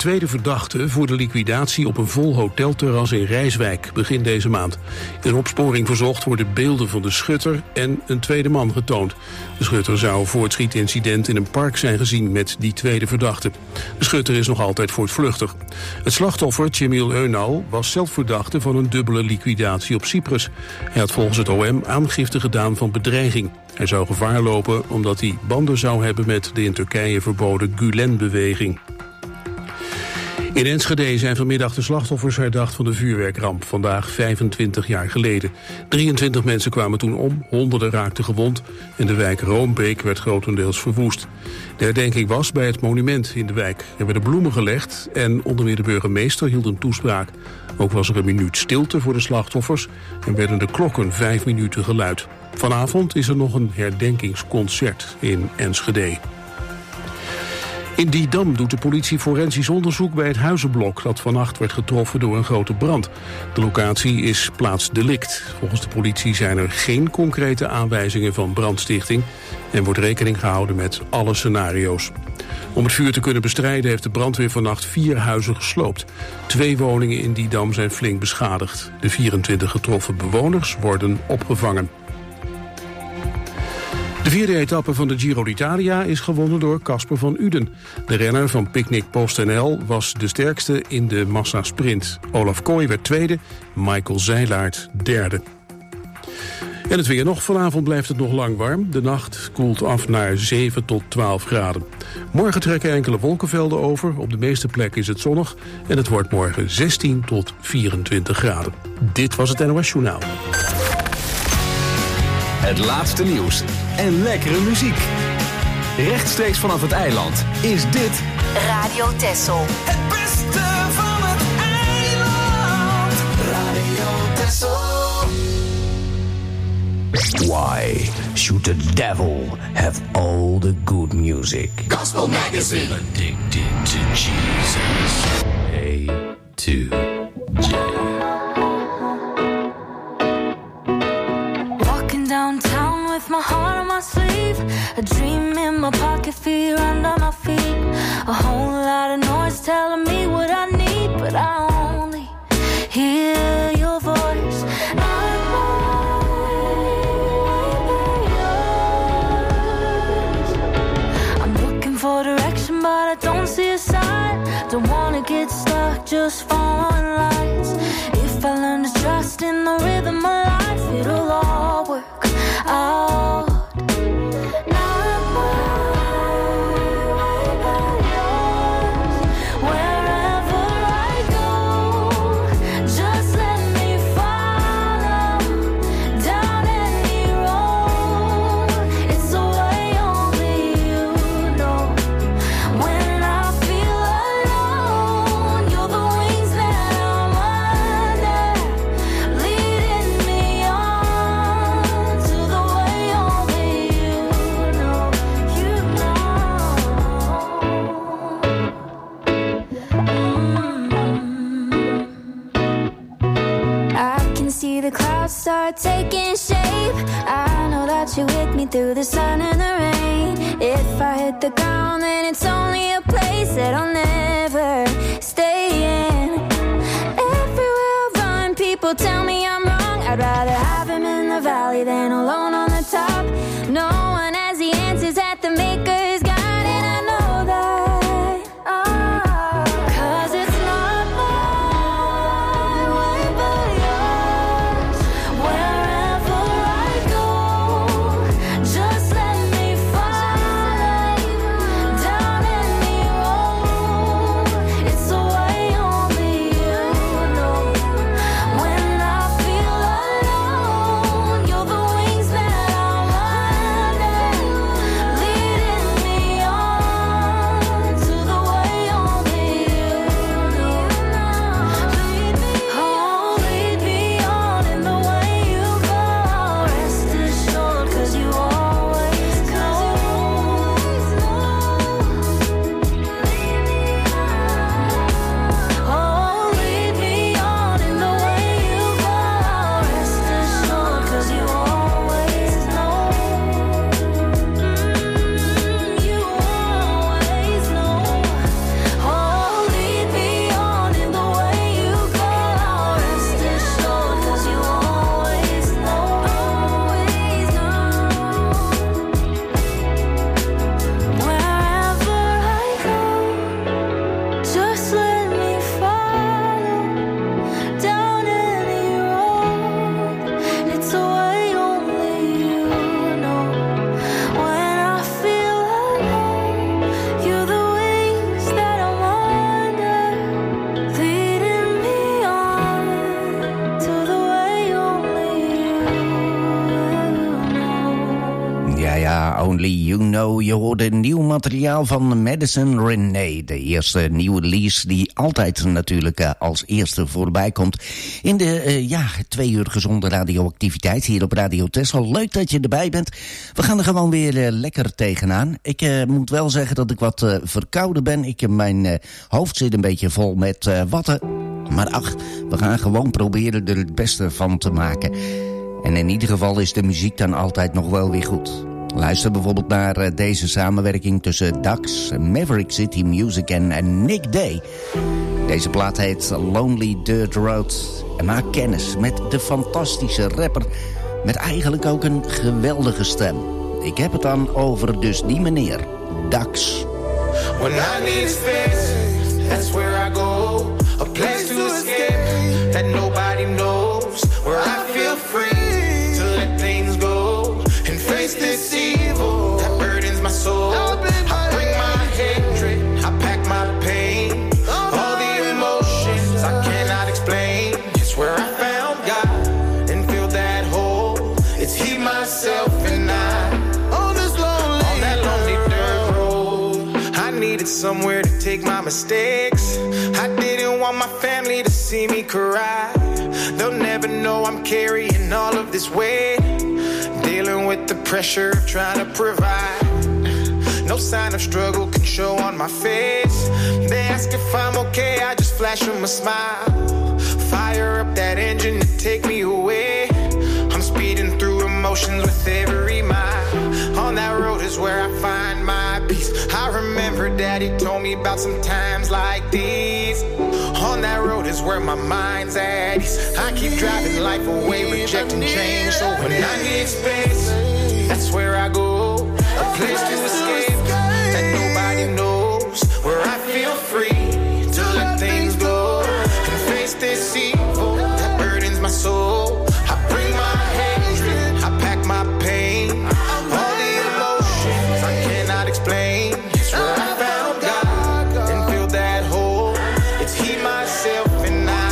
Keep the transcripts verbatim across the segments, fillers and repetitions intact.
tweede verdachte voor de liquidatie op een vol hotelterras in Rijswijk begin deze maand. In een opsporing verzocht worden beelden van de schutter en een tweede man getoond. De schutter zou voor het schietincident in een park zijn gezien met die tweede verdachte. De schutter is nog altijd voortvluchtig. Het slachtoffer, Cemil Eunal, was zelf verdachte van een dubbele liquidatie op Cyprus. Hij had volgens het O M aangifte gedaan van bedreiging. Hij zou gevaar lopen omdat hij banden zou hebben met de in Turkije verboden Gülen-beweging. In Enschede zijn vanmiddag de slachtoffers herdacht van de vuurwerkramp, vandaag vijfentwintig jaar geleden. drieëntwintig mensen kwamen toen om, honderden raakten gewond en de wijk Roombeek werd grotendeels verwoest. De herdenking was bij het monument in de wijk. Er werden bloemen gelegd en onder meer de burgemeester hield een toespraak. Ook was er een minuut stilte voor de slachtoffers en werden de klokken vijf minuten geluid. Vanavond is er nog een herdenkingsconcert in Enschede. In Didam doet de politie forensisch onderzoek bij het huizenblok dat vannacht werd getroffen door een grote brand. De locatie is plaatsdelict. Volgens de politie zijn er geen concrete aanwijzingen van brandstichting en wordt rekening gehouden met alle scenario's. Om het vuur te kunnen bestrijden heeft de brandweer vannacht vier huizen gesloopt. Twee woningen in Didam zijn flink beschadigd. De vierentwintig getroffen bewoners worden opgevangen. De vierde etappe van de Giro d'Italia is gewonnen door Casper van Uden. De renner van Picnic PostNL was de sterkste in de massasprint. Olaf Kooi werd tweede, Michael Zeilaert derde. En het weer nog. Vanavond blijft het nog lang warm. De nacht koelt af naar zeven tot twaalf graden. Morgen trekken enkele wolkenvelden over. Op de meeste plekken is het zonnig. En het wordt morgen zestien tot vierentwintig graden. Dit was het N O S Journaal. Het laatste nieuws en lekkere muziek. Rechtstreeks vanaf het eiland is dit Radio Texel. Het beste van het eiland. Radio Texel. Why should the devil have all the good music? Gospel Magazine. Addicted to Jesus. A to J. Downtown with my heart on my sleeve, a dream in my pocket, fear under my feet, a whole lot of noise telling me what I need, but I only hear your voice. I'm yours. I'm looking for direction, but I don't see a sign. Don't wanna get stuck just following lights. If I learn to trust in the rhythm of life, it'll all work out. Not mine, yours. Wherever I go, just let me follow down any road. It's the way only you know. When I feel alone, you're the wings that I'm under, leading me on to the way only you know, you know. Mm. I can see the clouds start taking shape. I know that you're with me through the sun and the rain. If I hit the ground, then it's only a place that I'll never stay in. Everywhere I run, people tell me I'm wrong. I'd rather have him in the valley than alone on the top. No one has the answers at the maker's guide, and I know that. Oh, 'cause it's not my way but yours. Wherever I go, just let me follow down any road. Know. Je hoorde nieuw materiaal van Madison Renee. De eerste nieuwe release die altijd natuurlijk uh, als eerste voorbij komt. In de uh, ja, twee uur gezonde radioactiviteit hier op Radio Texel. Leuk dat je erbij bent. We gaan er gewoon weer uh, lekker tegenaan. Ik uh, moet wel zeggen dat ik wat uh, verkouden ben. Ik, uh, mijn uh, hoofd zit een beetje vol met uh, watten. Maar ach, we gaan gewoon proberen er het beste van te maken. En in ieder geval is de muziek dan altijd nog wel weer goed. Luister bijvoorbeeld naar uh, deze samenwerking tussen Dax, Maverick City Music en, en Nick Day. Deze plaat heet Lonely Dirt Road. En maak kennis met de fantastische rapper met eigenlijk ook een geweldige stem. Ik heb het dan over dus die meneer, Dax. When I need space, that's where I go. A place to escape that nobody knows. Where I feel free to let things go and face this evil that burdens my soul. I bring my hatred, I pack my pain, all the emotions I cannot explain. It's where I found God and filled that hole. It's He, myself, and I on this lonely, on that lonely dirt road. I needed somewhere to take my mistakes. I didn't want my family to see me cry. They'll never know I'm carrying all of this weight, dealing with the pressure of trying to provide. No sign of struggle can show on my face. They ask if I'm okay, I just flash them a smile. Fire up that engine to take me away. I'm speeding through emotions with every mile. On that road is where I find my peace. I remember Daddy told me about some times like these. On that road is where my mind's at ease. I keep driving life away, rejecting change. So when I need space, that's where I go. A place to escape that nobody knows. Where I feel free to let things go and face this evil that burdens my soul. I bring my hatred, I pack my pain, all the emotions I cannot explain. It's where I found God and filled that hole. It's He, myself, and I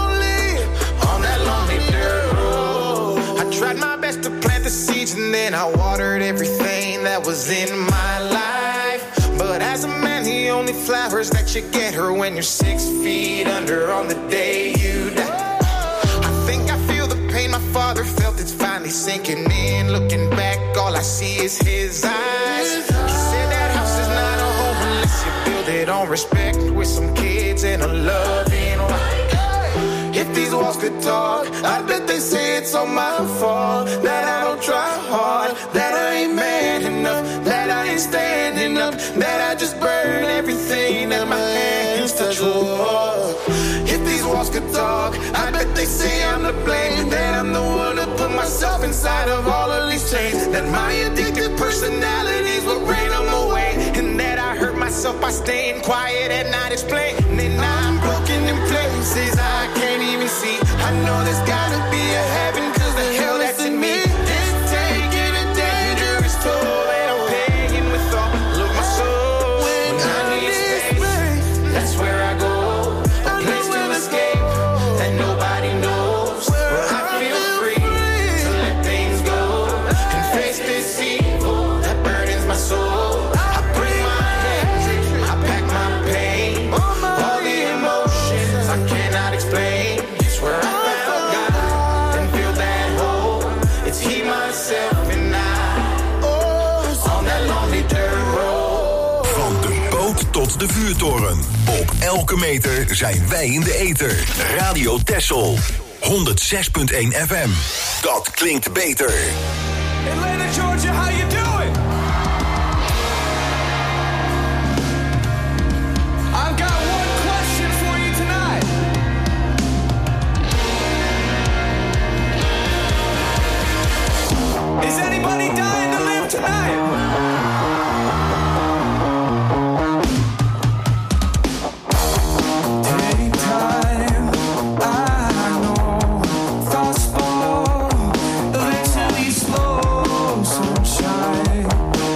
on that lonely dirt road. I tried my best to plant the seeds and then I watered everything that was in my life. But as a man, the only flowers that you get are when you're six feet under on the day you die. I think I feel the pain my father felt, it's finally sinking in. Looking back, all I see is his eyes. He said that house is not a home unless you build it on respect, with some kids and a loving wife. If these walls could talk, I bet they say it's all my fault, that I don't try hard, that I ain't man enough, that I ain't standing up, that I just burn everything that my hands touch. Oh, if these walls could talk, I bet they say I'm to blame, that I'm the one who put myself inside of all of these chains, that my addictive personalities will bring them away, and that I hurt myself by staying quiet and not explaining. I'm broken in places I can't even see. I know there's gotta be a heaven, cause the hell that's in me is taking a dangerous toll, and I'm paying with all of my soul. When I need space, that's where I go. A place to escape that nobody knows. Where I feel free to let things go and face this evil that burdens my soul. I bring my hatred, I pack my pain, all the emotions I cannot explain. It's where I found God and filled that hole. It's He, myself, and I on that lonely dirt road. Van de boot tot de vuurtoren. Op elke meter zijn wij in de ether. Radio Texel. honderd zes komma één F M. Dat klinkt beter. Atlanta, Georgia, how you doing? I've got one question for you tonight. Is anybody dying to live tonight? Slow sunshine.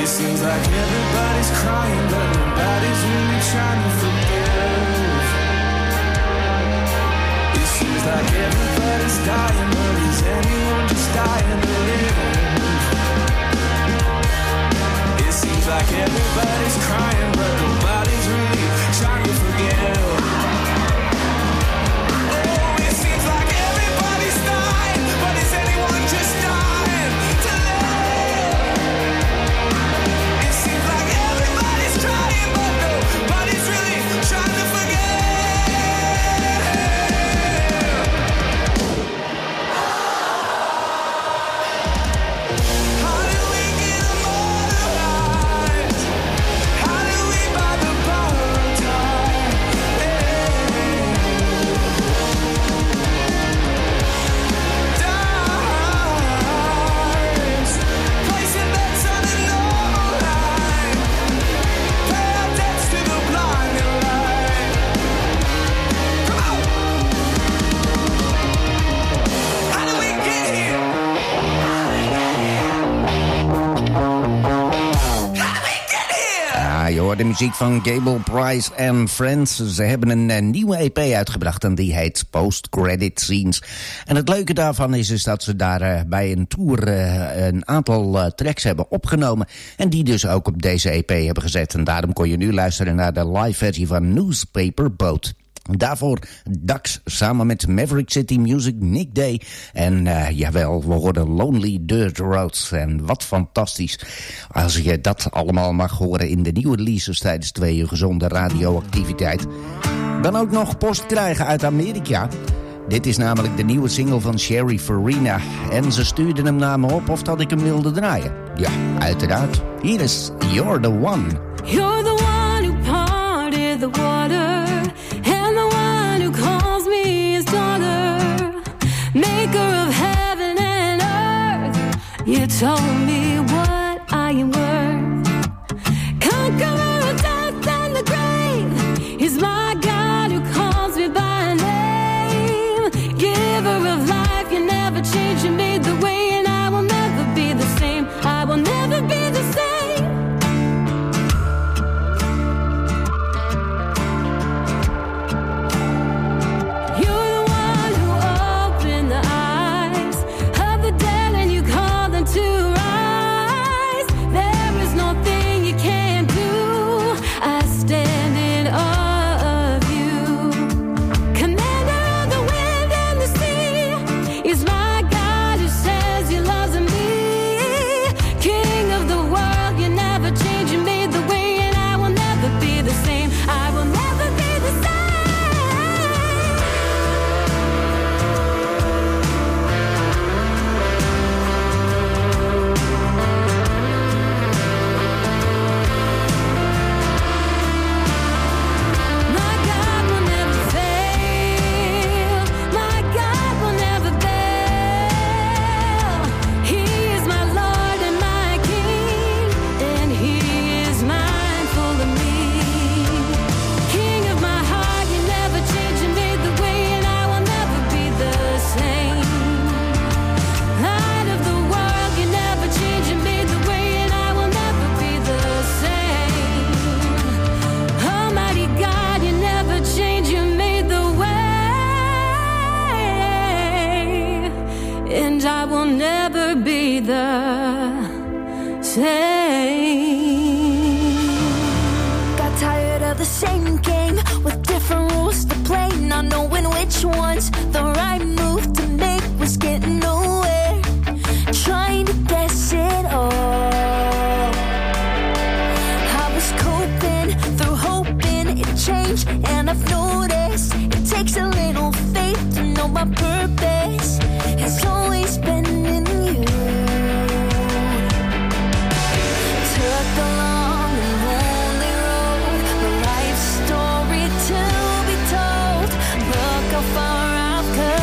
It seems like everybody's crying, but nobody's really trying to forgive. It seems like everybody's dying, but is anyone just dying to live? It seems like everybody's crying, but nobody's really trying to forgive. Oh, it seems like everybody's dying, but is anyone just dying to live? It seems like everybody's trying, but nobody's really trying to forgive. How do we get immortalized? How do we buy the power of time? Dimes, placing bets on an normal line. Pay our debts to the blinding light. Come on! How do we get here? How do we get here? Ja, je hoort de muziek van Gable Price en Friends. Ze hebben een, eh, nieuwe E P uitgebracht en die heet Post Credit Scenes. En het leuke daarvan is, is dat ze daar eh, bij een tour eh, een aantal eh, tracks hebben opgenomen. En die dus ook op deze E P hebben gezet. En daarom kon je nu luisteren naar de live versie van Newspaper Boat. Daarvoor Dax samen met Maverick City Music, Nick Day. En uh, jawel, we hoorden Lonely Dirt Roads. En wat fantastisch als je dat allemaal mag horen in de nieuwe releases tijdens twee uur gezonde radioactiviteit. Dan ook nog post krijgen uit Amerika. Dit is namelijk de nieuwe single van Sherry Farina. En ze stuurden hem naar me op of dat ik hem wilde draaien. Ja, uiteraard. Hier is You're the One. You're the one who parted the water, and the one who calls me his daughter, maker of heaven and earth. You told me what I am worth. Conqueror of death and the grave is my God who calls me by name. Giver of life, you never changed, you made the way, and I will never be the same. I will never be the same. Got tired of the same game with different rules to play, not knowing which one's the right move to make. Was getting nowhere, trying to guess it all. I was coping through hoping it changed, and I've noticed it takes a little faith to know my purpose has always been in you. Took the long and lonely road, my life story to be told. Look how far I've come.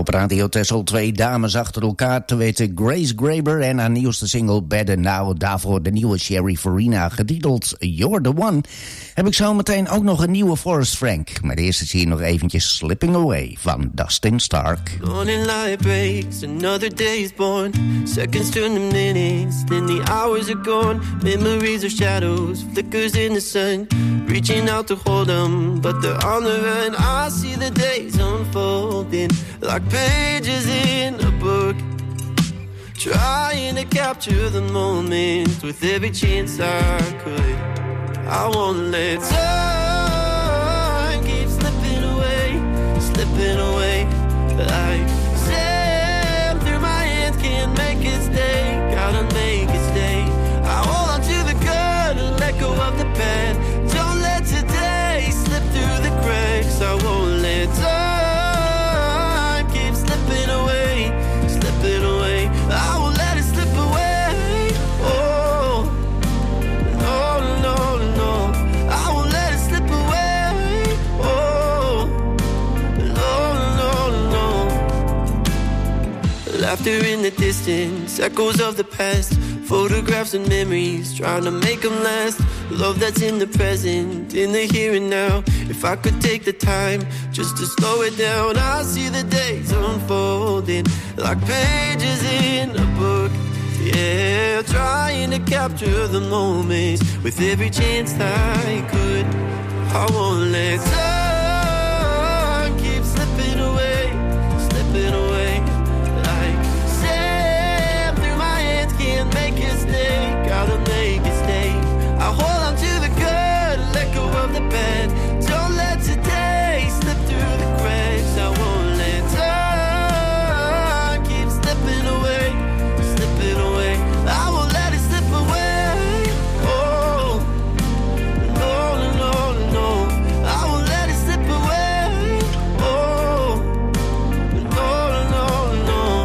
op Radio Texel twee dames achter elkaar, te weten Grace Graber en haar nieuwste single Better Now. Daarvoor de nieuwe Sherry Farina, getiteld You're the One. Heb ik zo meteen ook nog een nieuwe Forrest Frank. Maar eerst is hier nog eventjes Slipping Away van Dustin Stark. Morning light breaks, another day is born. Seconds turn to minutes, then the hours are gone. Memories are shadows, flickers in the sun. Reaching out to hold them, but they're on the run. I see the days unfolding like pages in a book. Trying to capture the moment with every chance I could. I won't let time keep slipping away, slipping away. Like sand through my hands, can't make it stay. Gotta make it stay. I hold on to the good and let go of the bad. Don't let today slip through the cracks. I won't let time keep slipping away, slipping away. I won't let it slip away. Oh, no, no, no. I won't let it slip away. Oh, no, no, no. Laughter in the distance, echoes of the past. Photographs and memories, trying to make them last. Love that's in the present, in the here and now. If I could take the time just to slow it down, I see the days unfolding like pages in a book. Yeah, trying to capture the moments with every chance I could. I won't let time keep slipping away, slipping away. Like sand through my hands, can't make it stay. Gotta make it stay. I hold on to the good, let go of the bad. Don't let today slip through the cracks. I won't let time keep slipping away, slipping away. I won't let it slip away. Oh, no, no, no. I won't let it slip away. Oh, no, no, no.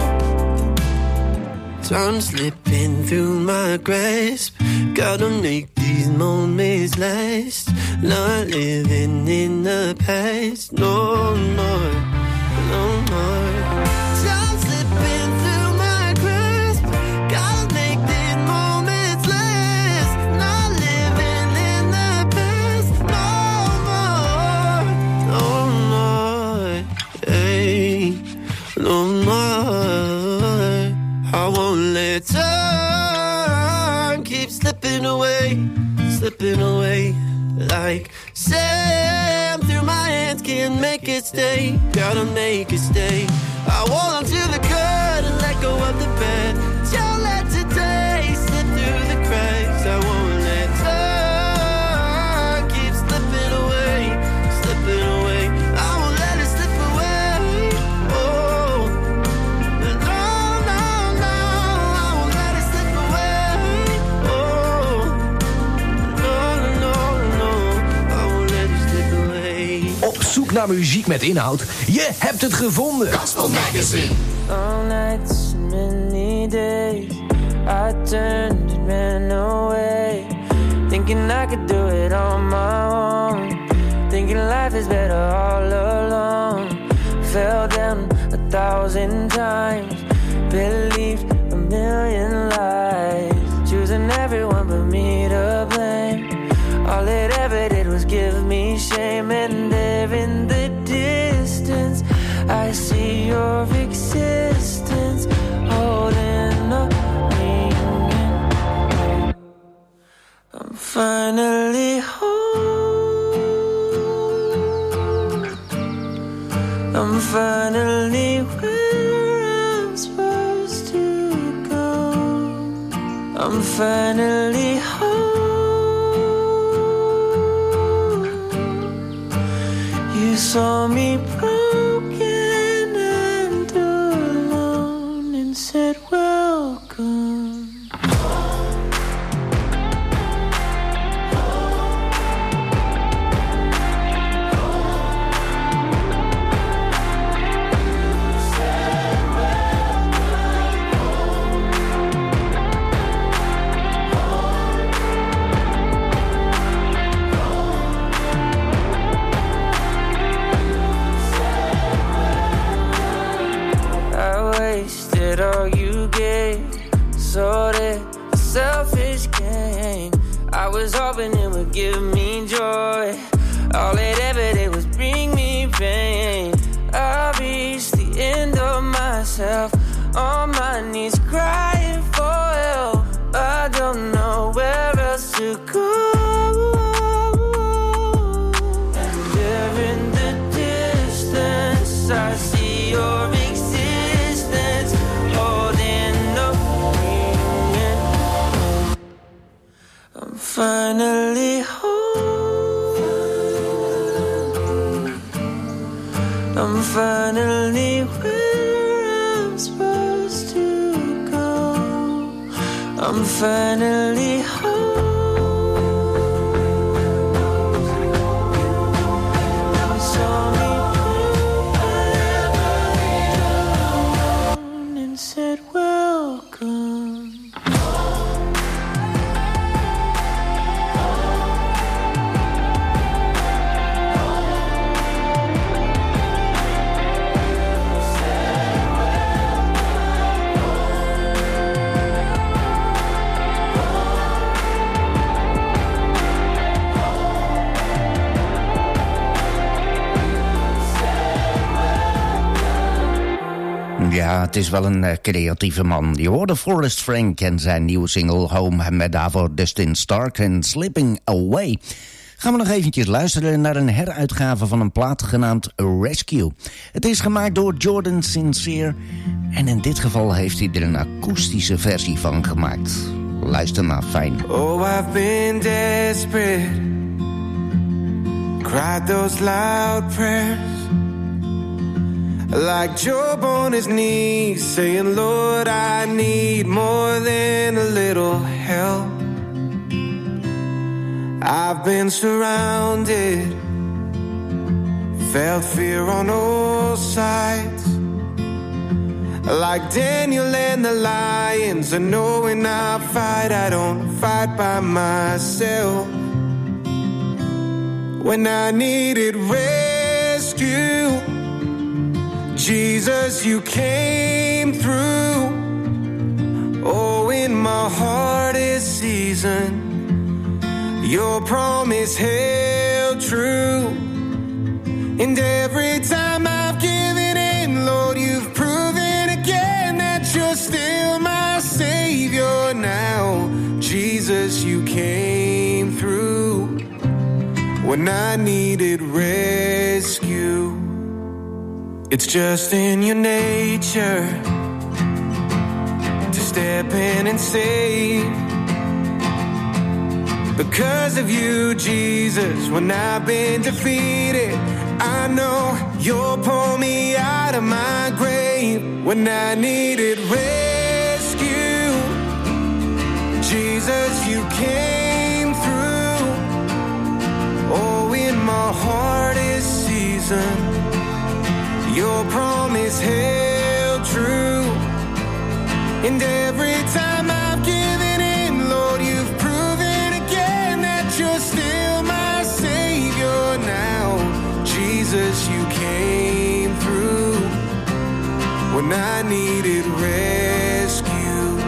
Time slipping through my grasp. Gotta make these moments last. Not living in the past. No more, no more. Time slipping through my grasp. Gotta make these moments last. Not living in the past. No more, no more. Hey, no more. I won't let time keep slipping away, slipping away. Like sand through my hands, can't make it stay. Gotta make it stay. I hold on to the good and let go of the bad. Don't let today slip through the cracks. I won't let time keep slipping away, slipping away. I won't let it slip away. Oh, no, no, no. I won't let it slip away. Oh, no, no, no. I won't let it slip away. Op zoek naar muziek met inhoud? Je hebt het gevonden. Gospel Magazine. All nights and many days I turned and ran away, thinking I could do it on my own, thinking life is better all alone. Fell down a thousand times, believed a million lies, choosing everyone but me to blame. All it ever did was give me shame, and there in the distance I see your existence holding a ring. I'm finally home. I'm finally where I'm supposed to go. I'm finally home. You saw me broken and alone and said welcome. sold it for selfish gain. I was hoping it would give me joy. All it ever did was bring me pain. I reached the end of myself, on my knees crying for help. I don't know where else to go. And there in the distance I see your existence, holding the ring. I'm finally home. I'm finally where I'm supposed to go. I'm finally home. You saw me through and said welcome. Ja, het is wel een uh, creatieve man. Je hoorde Forrest Frank en zijn nieuwe single Home met daarvoor Dustin Stark en Slipping Away. Gaan we nog eventjes luisteren naar een heruitgave van een plaat genaamd Rescue. Het is gemaakt door Jordan Sincere en in dit geval heeft hij er een akoestische versie van gemaakt. Luister maar fijn. Oh, I've been desperate, cried those loud prayers, like Job on his knees, saying, Lord, I need more than a little help. I've been surrounded, felt fear on all sides, like Daniel and the lions, and knowing I fight, I don't fight by myself. When I needed rescue, Jesus, you came through. Oh, in my hardest season, your promise held true. And every time I've given in, Lord, you've proven again that you're still my Savior now. Jesus, you came through when I needed rescue. It's just in your nature to step in and save. Because of you, Jesus, when I've been defeated, I know you'll pull me out of my grave. When I needed rescue, Jesus, you came through. Oh, in my hardest season, your promise held true. And every time I've given in, Lord, you've proven again that you're still my Savior now. Jesus, you came through when I needed rescue.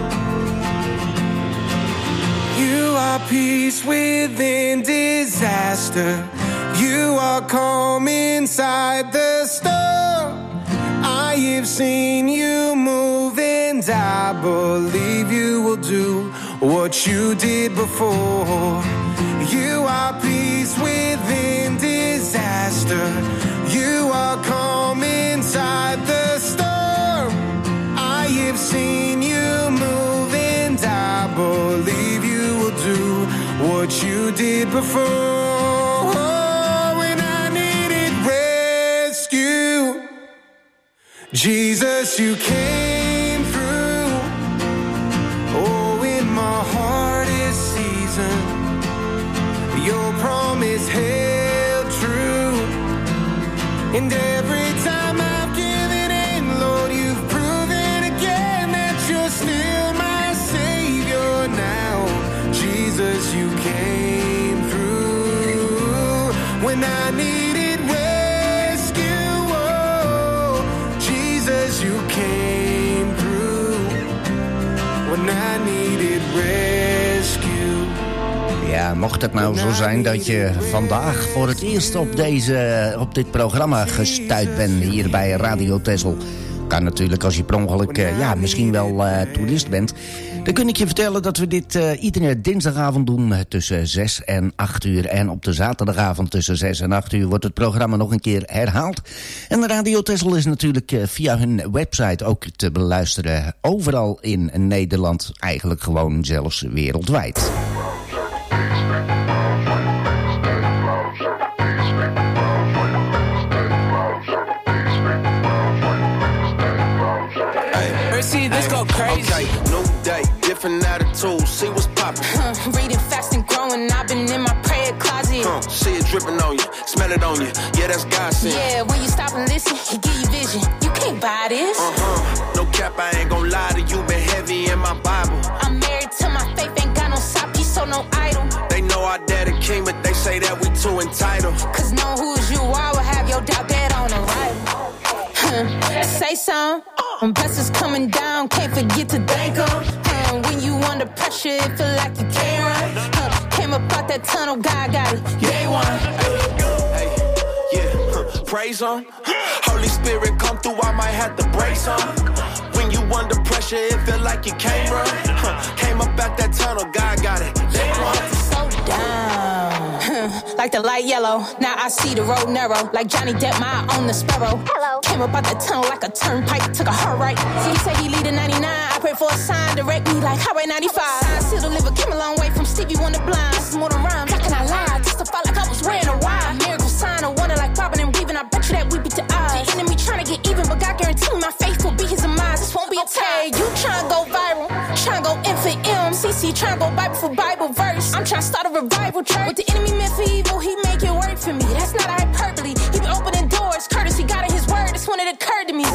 You are peace within disaster. You are calm inside the storm. I have seen you move, and I believe you will do what you did before. You are peace within disaster. You are calm inside the storm. I have seen you move, and I believe you will do what you did before. Jesus, you came through. Oh, in my hardest season, your promise held true. And every time I've given in, Lord, you've proven again that you're still my Savior now. Jesus, you came through when I needed rescue. Oh, Jesus, you came through when I needed rescue. Ja, mocht het nou zo zijn dat je vandaag voor het eerst op, deze, op dit programma gestuurd bent hier bij Radio Texel. Kan natuurlijk als je per ongeluk uh, ja, misschien wel uh, toerist bent. Dan kun ik je vertellen dat we dit uh, iedere dinsdagavond doen uh, tussen zes en acht uur. En op de zaterdagavond tussen zes en acht uur wordt het programma nog een keer herhaald. En de Radio Texel is natuurlijk uh, via hun website ook te beluisteren. Overal in Nederland, eigenlijk gewoon zelfs wereldwijd. See, this go crazy. Okay, new day, different attitude. See what's poppin'. Huh, reading fast and growing. I've been in my prayer closet. Huh, see it dripping on you, smell it on you. Yeah, that's God sent. Yeah, when you stop and listen, He give you vision. You can't buy this. Uh huh. No cap, I ain't gon' lie to you. Been heavy in my Bible. I'm married to my faith, ain't got no side piece, so no idol. They know our daddy king, but they say that we too entitled. Cause know who's you are will have your doubt dead on arrival. Huh, say some. When blessings coming down, can't forget to thank 'em. Uh, when you under pressure, it feel like you can't run. Uh, came up out that tunnel, God got it. Day one. Hey, yeah, huh, praise on. Holy Spirit come through, I might have to brace on. When you under pressure, it feel like you can't run. Huh, came up out that tunnel, God got it. Day one. So down. Like the light yellow, now I see the road narrow. Like Johnny Depp, my I own the sparrow. Hello. Came up out the tunnel like a turnpike, took a hard right. See, he say he lead a ninety-nine. I pray for a sign, direct me like Highway ninety-five. I still deliver, came a long way from Stevie Wonder Blind. This is more than rhymes, how can I lie? Testify like I was wearing a wire. Miracle sign, a wonder like Robin and Weaving. I bet you that we beat the odds. The enemy trying to get even, but God guarantee me my faith will be his demise. This won't be a tie. You trying to go viral, trying to go in for M. C C trying to go Bible for Bible verse. I'm trying to start a revival church. What the enemy meant for evil, he make it work for me. That's not a hyperbole. He been opening doors, courtesy got in his word. That's when it occurred to me.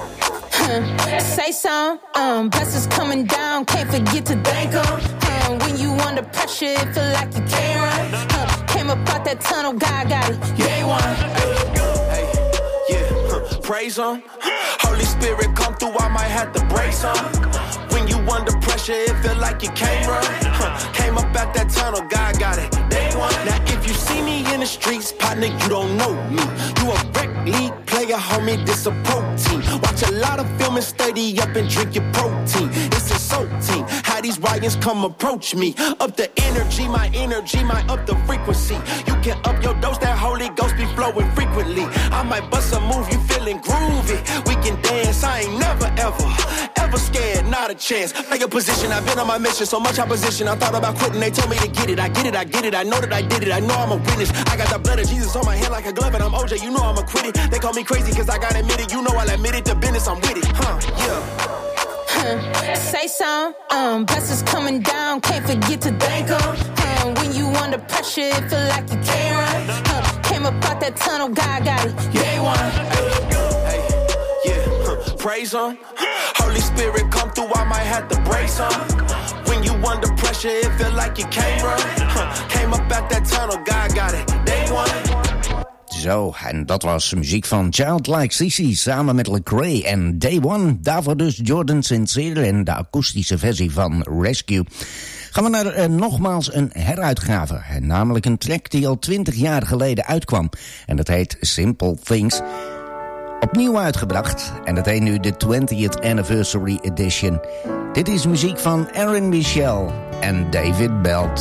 Huh, say some, um, blessings coming down, can't forget to thank 'em. Um, when you under pressure, it feel like you can't run. Huh, came up out that tunnel, God got it. Day one. Hey, yeah, huh, praise on. Holy Spirit come through, I might have to brace on. When you under pressure, it feel like you can't run. Huh, came up out that tunnel, God got it. Day one. Now if you see me in the streets, partner, you don't know me. You a rec league player, homie, this a protein. Watch a lot of film and study up and drink your protein. It's a soul team. How these Ryans come approach me. Up the energy, my energy, my up the frequency. You can up your dose, that Holy Ghost be flowing frequently. I might bust a move, you feeling groovy. We can dance, I ain't never ever, ever scared, not a chance. Make a position, I've been on my mission, so much opposition. I thought about quitting, they told me to get it. I get it, I get it, I know that I did it. I know I'm a witness. I got the blood of Jesus on my hand like a glove, and I'm O J, you know I'm a quit it. They call me crazy cause I got admitted. You know I'll admit it, the business, I'm with it. Huh, yeah. Huh, say some, um, blessings coming down, can't forget to thank 'em. Um, when you under pressure, it feel like you can't run. Huh, came up out that tunnel, God got it. Day one. Hey, yeah, huh, praise on. Holy Spirit come through, I might have to brace on. When you under pressure, it feel like you can't run. Huh, came up out that tunnel, God got it. Day one. Zo, en dat was muziek van Childlike Sissy samen met Lecrae en Day One. Daarvoor dus Jordan Sincere en de akoestische versie van Rescue. Gaan we naar uh, nogmaals een heruitgave. Namelijk een track die al twintig jaar geleden uitkwam. En dat heet Simple Things. Opnieuw uitgebracht. En dat heet nu de twentieth Anniversary Edition. Dit is muziek van Aaron Michel en David Belt.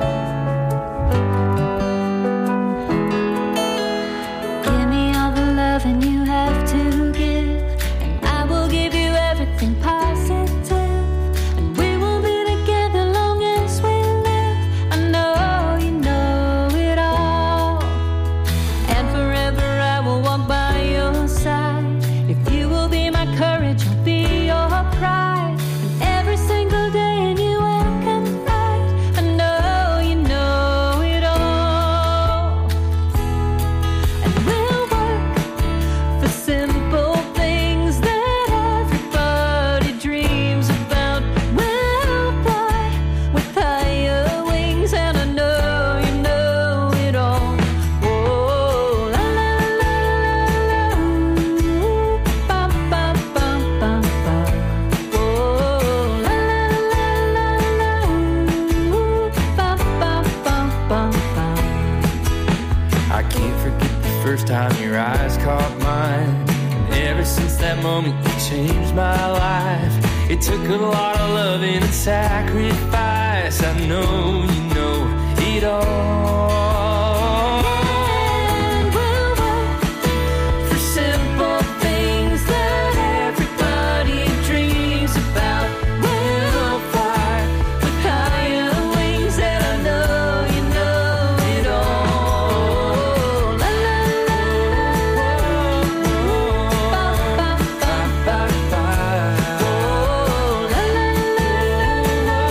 And you have to give, and I will give you everything positive, and we will be together long as we live. I know you know it all, and forever I will walk by your side. If you will be my courage, I'll be your pride, and every single day in you I can fight. I know time your eyes caught mine. And ever since that moment you changed my life. It took a lot of loving and sacrifice. I know you know it all. And we'll work for simple things that everybody dreams about. We'll fly with higher wings, and I know you know it all. La la la la, ba ba ba ba. Oh, la la la la,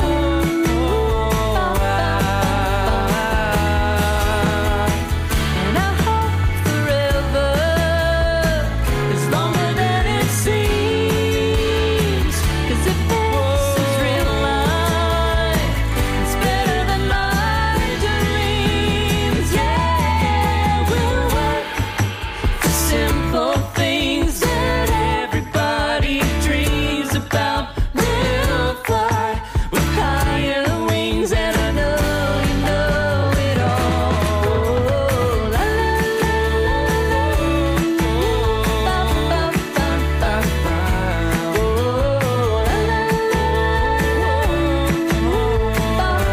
and I hope forever is longer than it seems. 'Cause if this is real life, it's better than my dreams. Yeah, we'll work for simple things that everybody dreams about. We'll fly with higher wings, and I know you know it all. La la la la la, ba ba ba ba ba. Oh, la la la la, ba ba ba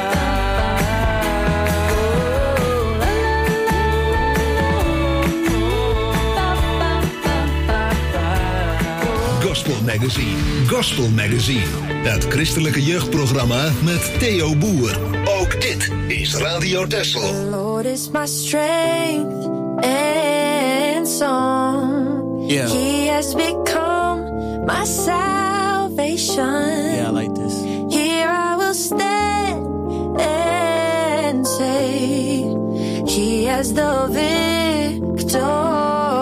ba. Gospel Magazine. Gospel Magazine. Het christelijke jeugdprogramma met Theo Boer. Ook dit is Radio Texel. The Lord is my strength and song. Yeah. He has become my salvation. Yeah, I like this. Here I will stand and say, He has the victory.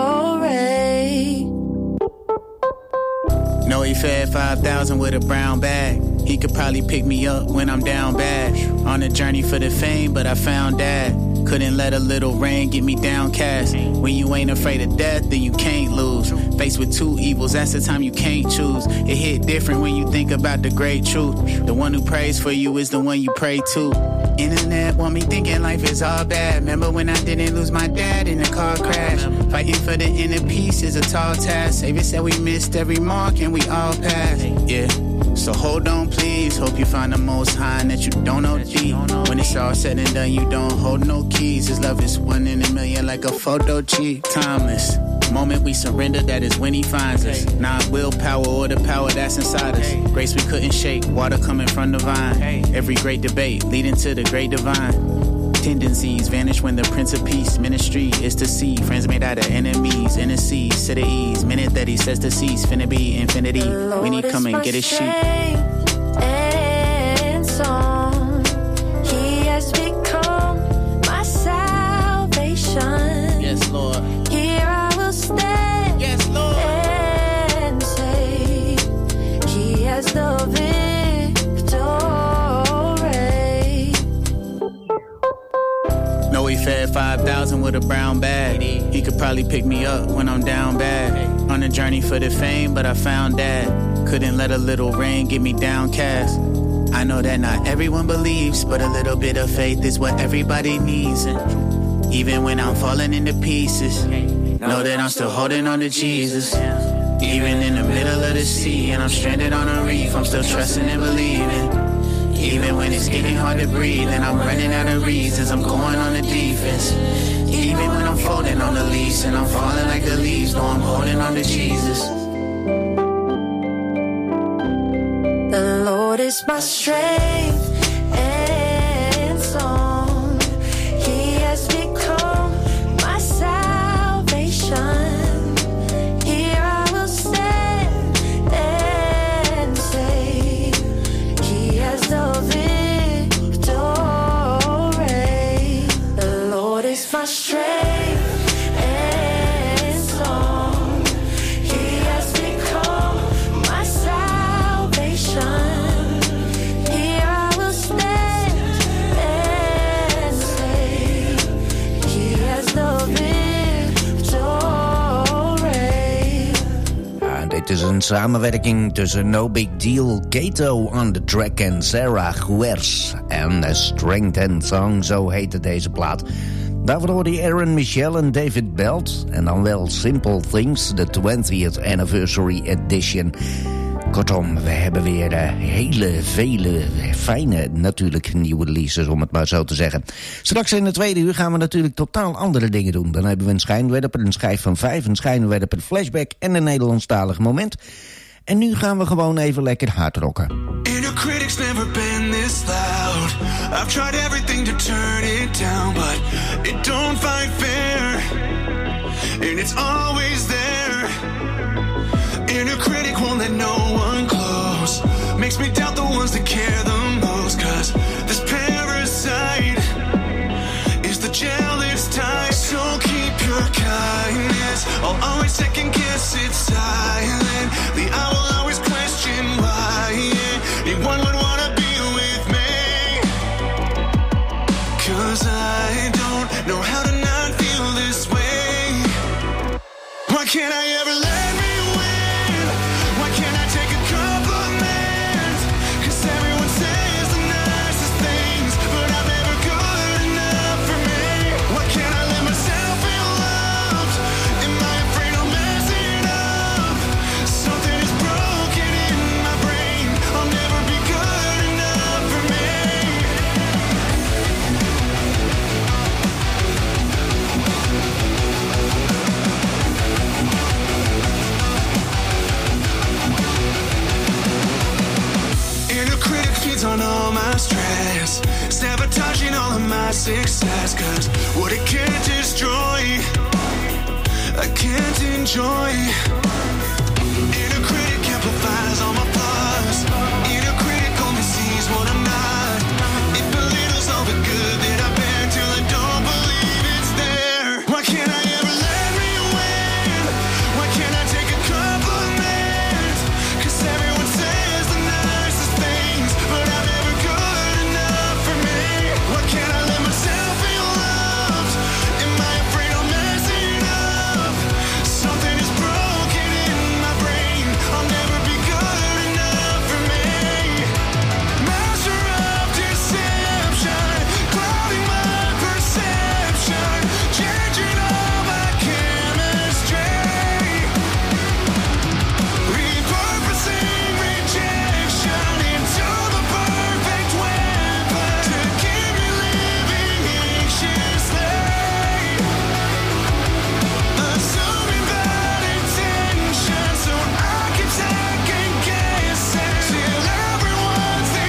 Know he fed five thousand with a brown bag. He could probably pick me up when I'm down bad. On a journey for the fame, but I found Dad. Couldn't let a little rain get me downcast. When you ain't afraid of death, then you can't lose. Faced with two evils, that's the time you can't choose. It hit different when you think about the great truth. The one who prays for you is the one you pray to. Internet want me thinking life is all bad. Remember when I didn't lose my dad in a car crash? Fighting for the inner peace is a tall task. Savior said we missed every mark and we all passed. Yeah. So hold on, please. Hope you find the most high and that you don't O D. When it's all said and done, you don't hold no keys. His love is one in a million, like a photo G. Timeless. Moment we surrender, that is when he finds us. Not willpower or the power that's inside us. Grace we couldn't shake, water coming from the vine. Every great debate leading to the great divine. Tendencies vanish when the Prince of Peace ministry is to see. Friends made out of enemies, intercedes to the ease. Minute that he says to cease, finna be infinity. When he come and get his sheep. And song, He has become my salvation. Yes, Lord. Here I will stand. Yes, Lord. And say, He has the victory. Know he fed five thousand with a brown bag. He could probably pick me up when I'm down bad. On a journey for the fame, but I found Dad. Couldn't let a little rain get me downcast. I know that not everyone believes, but a little bit of faith is what everybody needs. And even when I'm falling into pieces, know that I'm still holding on to Jesus. Even in the middle of the sea and I'm stranded on a reef, I'm still trusting and believing. Even when it's getting hard to breathe and I'm running out of reasons, I'm going on the defense. Even when I'm folding on the leash and I'm falling like the leaves, know I'm holding on to Jesus. The Lord is my strength and song. He has become my salvation. Here I will stand and say, He has the victory. The Lord is my strength and song. He has become my salvation. Here I will stand and say, He has the victory. Ah, dit is een samenwerking tussen No Big Deal, Kato on the track en Sarah Guers. En Strength and Song, zo heette deze plaat. Daarvoor hoorde je Aaron Michel en David Belt. En dan wel Simple Things, de twentieth Anniversary Edition. Kortom, we hebben weer uh, hele, vele, fijne, natuurlijk nieuwe releases, om het maar zo te zeggen. Straks in de tweede uur gaan we natuurlijk totaal andere dingen doen. Dan hebben we een schijnwerper, een schijf van vijf, een schijnwerper, flashback en een Nederlandstalig moment. En nu gaan we gewoon even lekker hard rocken. Inner critic's never been this loud. I've tried everything to turn it down, but it don't fight fair. And it's always there. Inner critic won't let no one close. Makes me doubt the ones that care the most. Cause this parasite is the jealous type. So keep your kindness. I'll always second guess it's silent. The I will always question why anyone would wanna be with me. Cause I don't know how to not feel this way. Why can't I ever let me win? Why can't I take a compliment? Cause everyone says the nicest things, but I'm never good enough for me. Why can't I let myself feel loved? Am I afraid I'll mess it up? Something is broken in my brain. I'll never be good enough for me. Inner critic feeds on all my stress, sabotaging all of my success. Cause what it can't destroy, I can't enjoy. Inner critic amplifies all my flaws. Inner critic only sees what I'm not. It belittles all the good that I've been till I don't believe it's there. Why can't I ever let me win? Why can't I take a compliment? Cause everyone says the nicest things, but I'm never good enough for me. Why can't I let myself feel loved? Am I afraid I'll mess it up? Something is broken in my brain. I'll never be good enough for me. Master of deception, clouding my perception, changing all my chemistry, repurposing rejection into the perfect weapon to keep me living anxiously, assuming bad intention so I can second guess it till everyone's the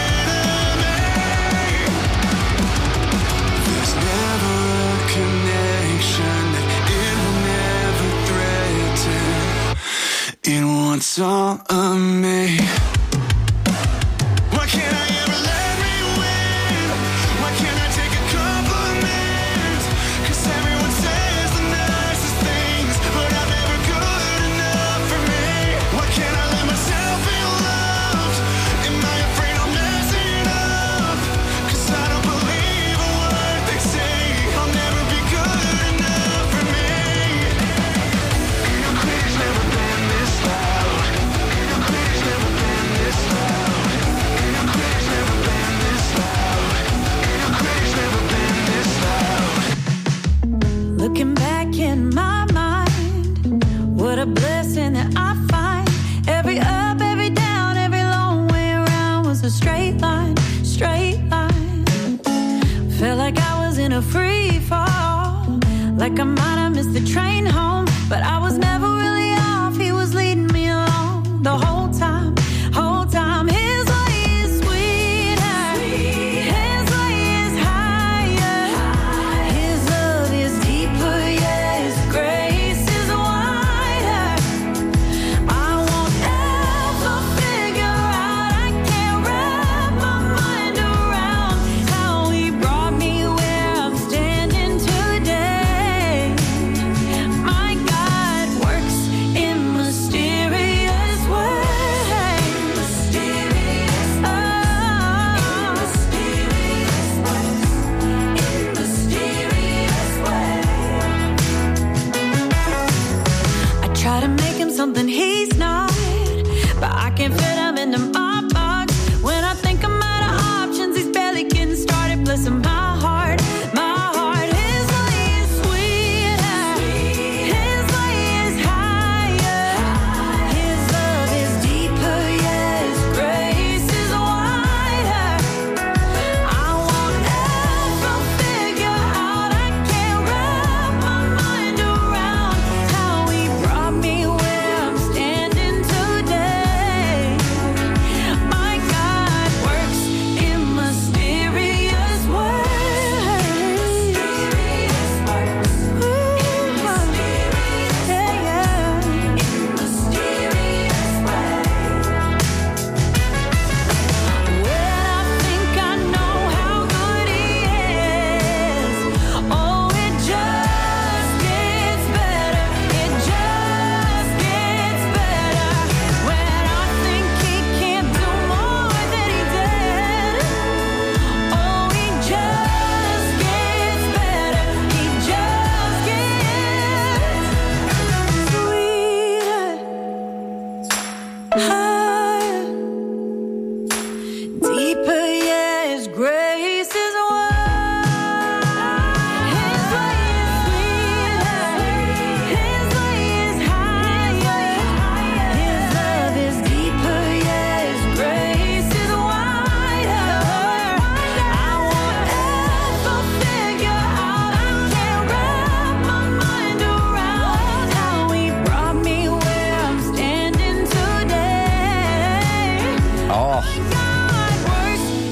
enemy. There's never a connection that it will never threaten. It wants all of me. Why can't I ever let me win? Why can't I take a compliment? Cause everyone says the nicest things, but I'm never good enough for me. Why can't I let myself feel loved? Am I afraid I'll mess it up? Cause I don't believe a word they say. I'll never be good enough for me. Inner critic's never been this loud. Inner critic's never been this loud. Inner critic's never been this loud. Inner critic's never been this loud. Looking back in my mind, what a blessing that I find. Every up, every down, every long way around was a straight line, straight line. Felt like I was in a free fall, like I might have missed the train home, but I was never really off. He was leading me along the whole time, whole time. His way is sweeter, his way is higher, his love is deeper, yeah, his grace is wider. I won't ever figure out, I can't wrap my mind around how he brought me where I'm standing today. My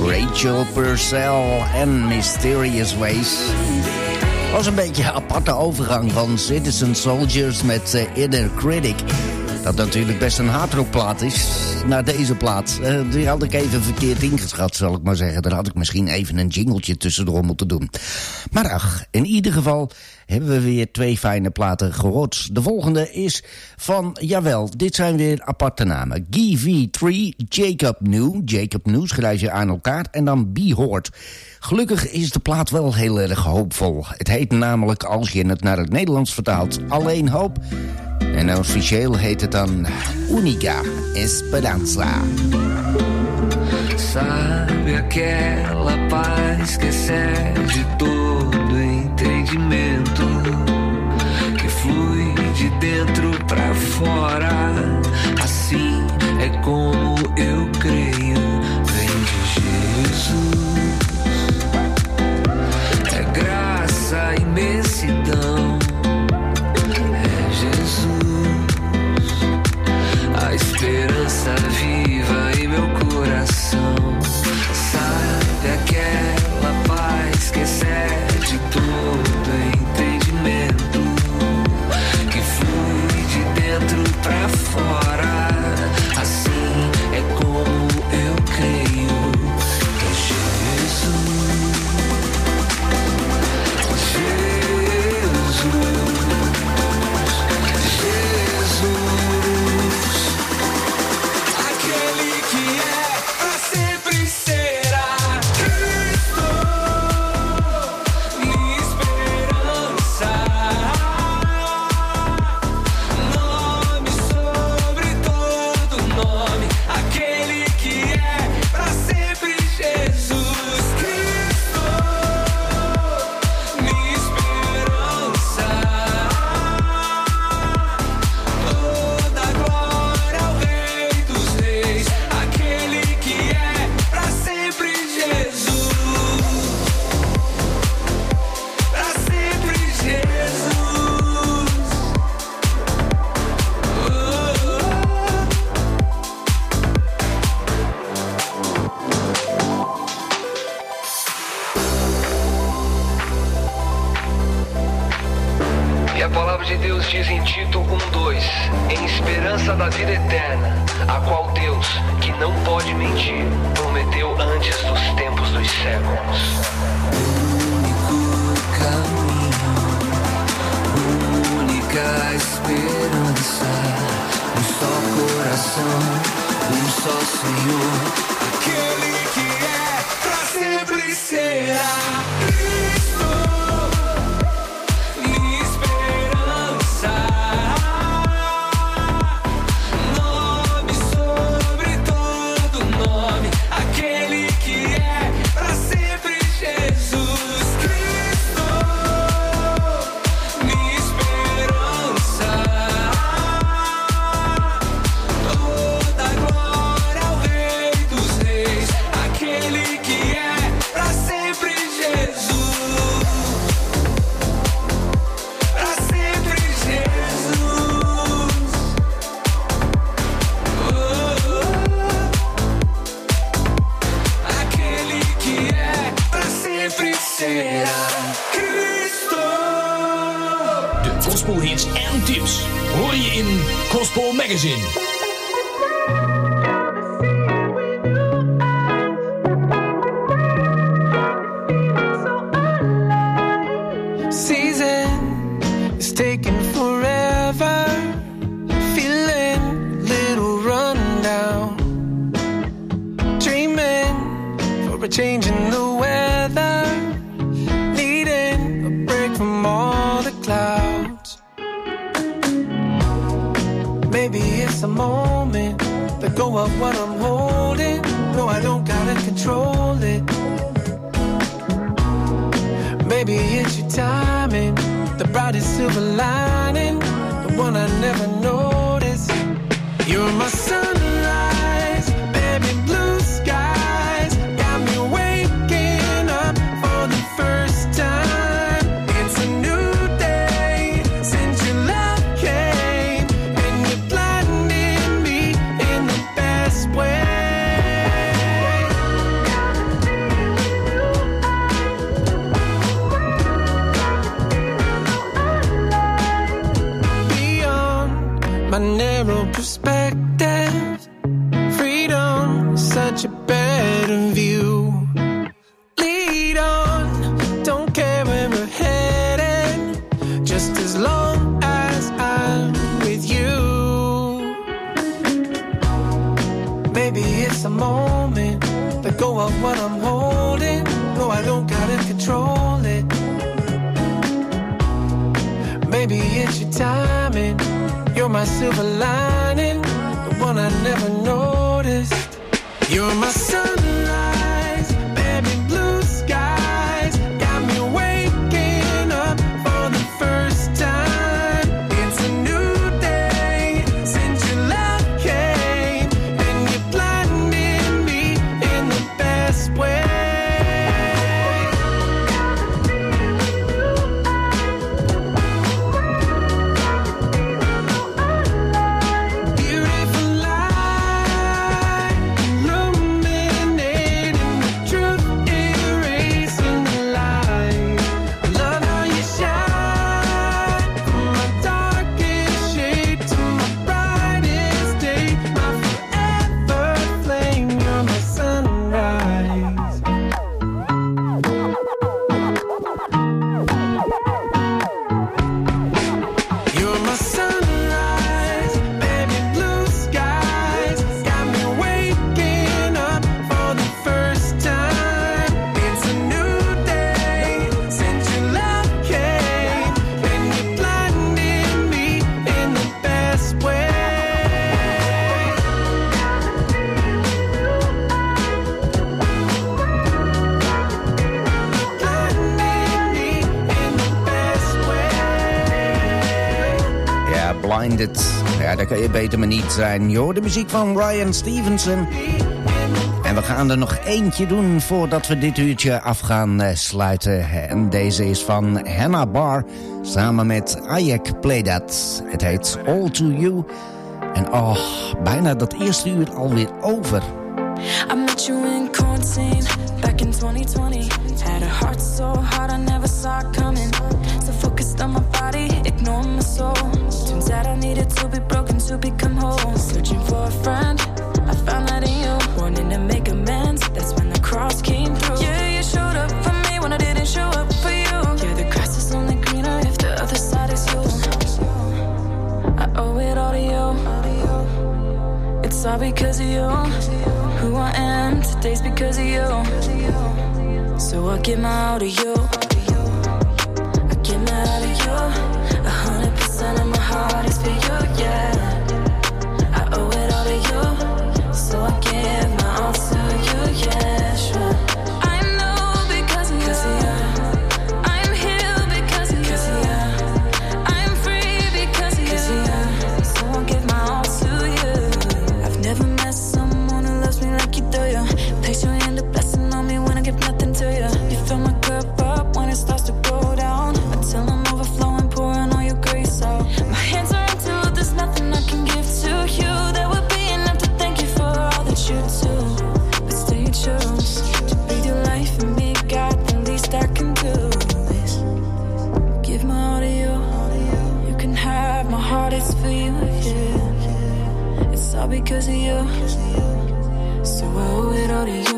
Rachel Purcell en Mysterious Ways. Was een beetje een aparte overgang van Citizen Soldiers met uh, Inner Critic. Dat natuurlijk best een hardrockplaat is, naar deze plaat. Uh, die had ik even verkeerd ingeschat, zal ik maar zeggen. Daar had ik misschien even een jingletje tussendoor moeten doen. Maar ach, in ieder geval hebben we weer twee fijne platen gehoord. De volgende is van, jawel, dit zijn weer aparte namen. G V drie, Jacob New. Jacob New schrijf je aan elkaar en dan B-Hort. Gelukkig is de plaat wel heel erg hoopvol. Het heet namelijk, als je het naar het Nederlands vertaalt, Alleen Hoop. En officieel heet het dan Única Esperanza. Sabe aquela paz que excede todo entendimento, que flui de dentro pra fora. Assim é como eu creio, vem de Jesus. É graça, imensidão, é Jesus, a esperança viva em meu coração. Sabe aquela paz que excede todo entendimento, que flui de dentro pra fora. Assim é como eu creio, é Jesus. Gospelhits en tips hoor je in Gospel Magazine. Changing the weather, needing a break from all the clouds. Maybe it's a moment, let go of what I'm holding. No, I don't gotta control it. Maybe it's your timing, the brightest silver lining, the one I never noticed. You're my sunrise, baby, blue sky. perspective. Freedom is such a better view. Lead on, don't care where we're headed, just as long as I'm with you. Maybe it's a moment, let go of what I'm holding. No, I don't gotta control it. Maybe it's your timing, you're my silver lining, the one I never noticed. You're my sunrise, baby, blue skies, got me waking up for the first time. It's a new day since your love came, and you blinded me in the best way. Ja, daar kan je beter maar niet zijn. Je hoort de muziek van Ryan Stevenson. En we gaan er nog eentje doen voordat we dit uurtje af gaan uh, sluiten. En deze is van Hannah Barr samen met Ayek Playdat. Het heet All To You. En oh, bijna dat eerste uur alweer over. I met you in quarantine back in twenty twenty. Had a heart so hard I never saw it coming. So focused on my body, ignoring my soul. Turns out I needed to be broken to become whole. Searching for a friend, I found that in you. Wanting to make amends, that's when the cross came through. Yeah, you showed up for me when I didn't show up for you. Yeah, the grass is only greener if the other side is you. I owe it all to you. It's all because of you. Who I am today's because of you. So I give my all to you. I give my all to you. A hundred percent of my heart is for you, yeah. I owe it all to you. So I give my all to you, yeah, sure. I'm new because of you. I'm healed because of you. I'm free because of you. So I give my all to you. I've never met someone who loves me like you do, you. Place your hand a blessing on me when I give nothing to you. You fill my cup up when it starts to go down. Until I'm overflowing, pouring all your grace out. My hands are empty, Lord, there's nothing I can give to you. That would be enough to thank you for all that you do. But still you chose to breathe your life in me, God. The least I can do is give my all to you. You can have my heart, it's for you, yeah. It's all because of you. So I owe it all to you.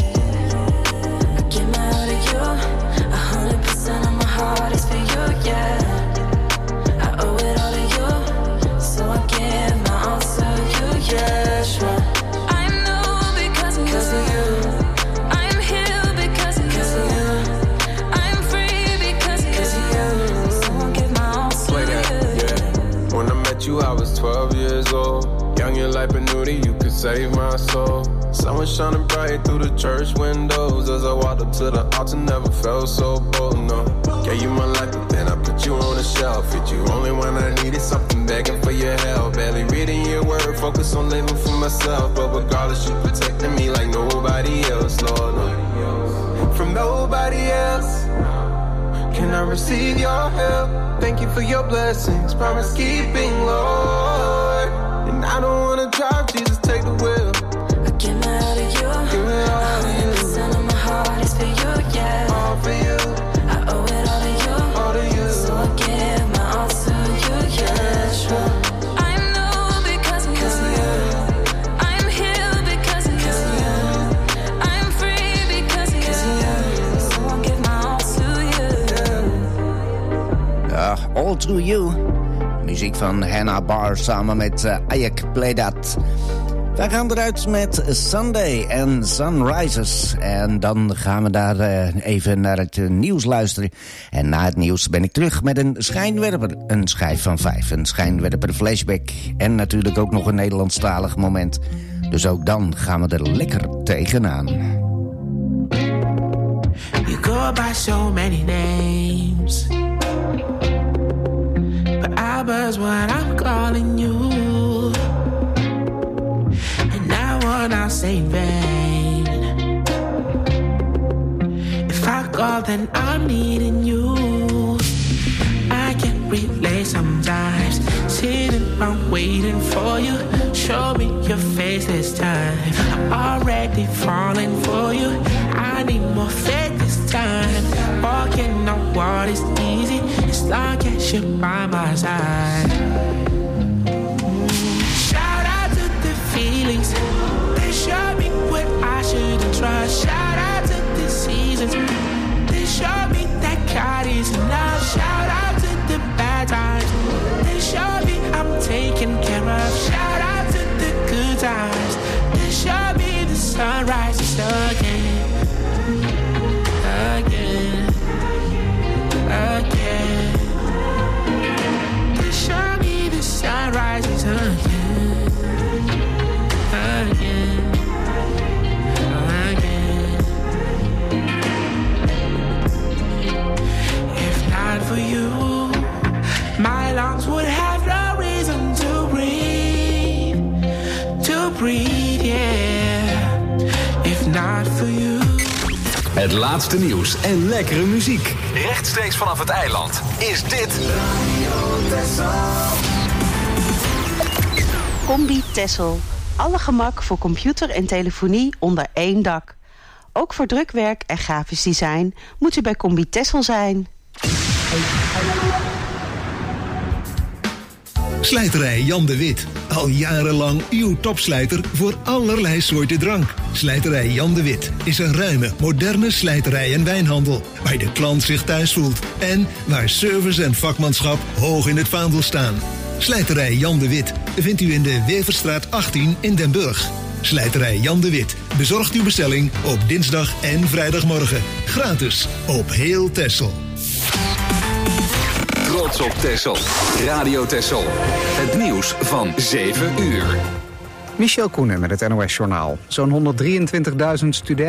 I give my all to you. A hundred percent of my heart is for you, yeah. I owe it all to you. So I give my all to you, yeah, sure. I'm new because of you. I'm healed because of you. I'm free because of you. So I give my all to you. Yeah. When I met you, I was twelve years old. Young and life, but knew that you could save my soul. Sun was shining bright through the church windows. As I walked up to the altar, never felt so bold, no. Gave you my life, but then I put you on the shelf. Hit you only when I needed something, begging for your help. Barely reading your word, focus on living for myself. But regardless, you protected me like nobody else, Lord, no. From nobody else can I receive your help. Thank you for your blessings, promise keeping, Lord. And I don't wanna drive, Jesus, take the wheel. I give my all to you. Give it all A hundred percent of my heart is for you, yeah. All for you. I owe it all to you. All to you. So I give my all to you, yeah, sure. I'm new because of All To You. Muziek van Hannah Barr samen met uh, Ayek Pledat. Wij gaan eruit met Sunday en Sunrises. En dan gaan we daar uh, even naar het uh, nieuws luisteren. En na het nieuws ben ik terug met een schijnwerper. Een schijf van vijf, een schijnwerper flashback. En natuurlijk ook nog een Nederlandstalig moment. Dus ook dan gaan we er lekker tegenaan. You go by so many names, but I was what I'm calling you. And now what I'll say in vain. If I call then I'm needing you. I can relate sometimes, sitting around waiting for you. Show me your face this time. I'm already falling for you. I need more faith this time. Walking on water is easy as long as you're by my side. Shout out to the feelings, they show me what I shouldn't trust. Shout out to the seasons, they show me that God is enough. Shout out to the bad times, they show me I'm taken care of. Shout out to the good times, they show me the sunrises again. Again, again. They show me the sunrises again, again, again. If not for you, my lungs would have no reason to breathe, to breathe, yeah. If not for you. Het laatste nieuws en lekkere muziek. Rechtstreeks vanaf het eiland is dit Radio Texel. Combi Texel. Alle gemak voor computer en telefonie onder één dak. Ook voor drukwerk en grafisch design moet u bij Combi Texel zijn. Slijterij Jan de Wit. Al jarenlang uw topslijter voor allerlei soorten drank. Slijterij Jan de Wit is een ruime, moderne slijterij en wijnhandel. Waar de klant zich thuis voelt. En waar service en vakmanschap hoog in het vaandel staan. Slijterij Jan de Wit vindt u in de Weverstraat achttien in Den Burg. Slijterij Jan de Wit bezorgt uw bestelling op dinsdag en vrijdagmorgen. Gratis op heel Texel. Trots op Texel. Radio Texel. Het nieuws van zeven uur. Michel Koenen met het N O S-journaal. Zo'n honderddrieëntwintigduizend studenten.